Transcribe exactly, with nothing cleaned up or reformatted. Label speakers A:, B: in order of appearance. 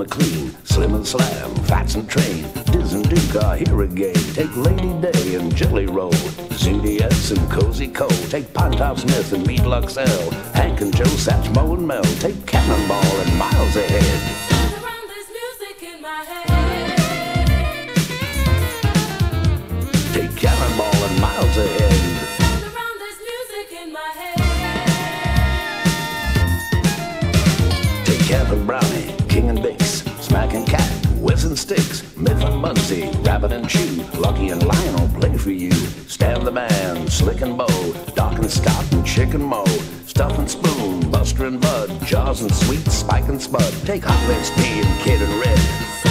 A: McLean, Slim and Slam, Fats and Train, Diz and Duke are here again. Take Lady Day and Jelly Roll, Zudi S and Cozy Cole. Take Pine Top Smith and Meat Luxell, Hank and Joe, Satchmo and Mel. Take Cannonball and Miles Ahead. Take Cannonball and Miles Ahead. Take Kevin Brownie, King and Bix, Smack and Cat, Whiz and Sticks, Miff and Bunsy, Rabbit and Chew, Lucky and Lionel play for you. Stan the Man, Slick and Bo, Doc and Scott and Chick and Mo, Stuff and Spoon, Buster and Bud, Jaws and Sweet, Spike and Spud. Take Hot Lips P and Kid and Red.